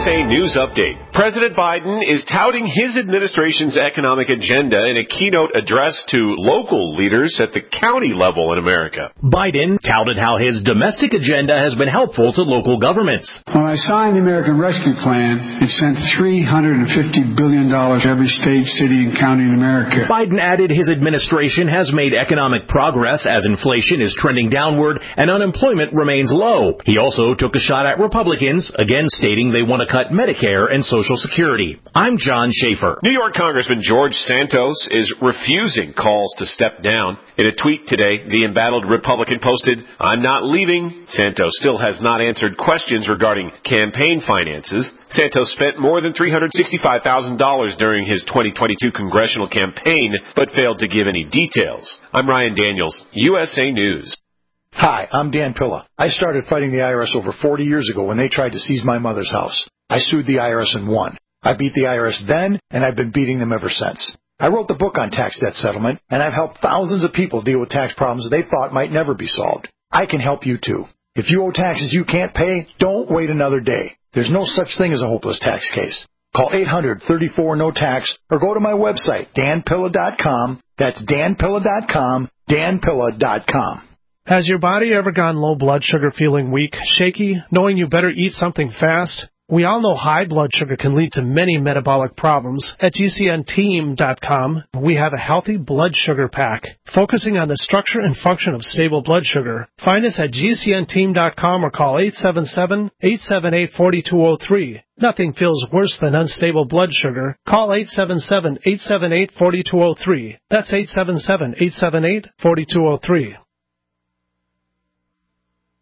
USA News Update. President Biden is touting his administration's economic agenda in a keynote address to local leaders at the county level in America. Biden touted how his domestic agenda has been helpful to local governments. When I signed the American Rescue Plan, it sent $350 billion to every state, city, and county in America. Biden added his administration has made economic progress as inflation is trending downward and unemployment remains low. He also took a shot at Republicans, again stating they want to cut Medicare and Social Security. I'm John Schaefer. New York Congressman George Santos is refusing calls to step down. In a tweet today, the embattled Republican posted, "I'm not leaving." Santos still has not answered questions regarding campaign finances. Santos spent more than $365,000 during his 2022 congressional campaign, but failed to give any details. I'm Ryan Daniels, USA News. Hi, I'm Dan Pilla. I started fighting the IRS over 40 years ago when they tried to seize my mother's house. I sued the IRS and won. I beat the IRS then, and I've been beating them ever since. I wrote the book on tax debt settlement, and I've helped thousands of people deal with tax problems they thought might never be solved. I can help you too. If you owe taxes you can't pay, don't wait another day. There's no such thing as a hopeless tax case. Call 800-34-NO-TAX or go to my website, danpilla.com. That's danpilla.com, danpilla.com. Has your body ever gone low blood sugar, feeling weak, shaky, knowing you better eat something fast? We all know high blood sugar can lead to many metabolic problems. At GCNteam.com, we have a healthy blood sugar pack, focusing on the structure and function of stable blood sugar. Find us at GCNteam.com or call 877-878-4203. Nothing feels worse than unstable blood sugar. Call 877-878-4203. That's 877-878-4203.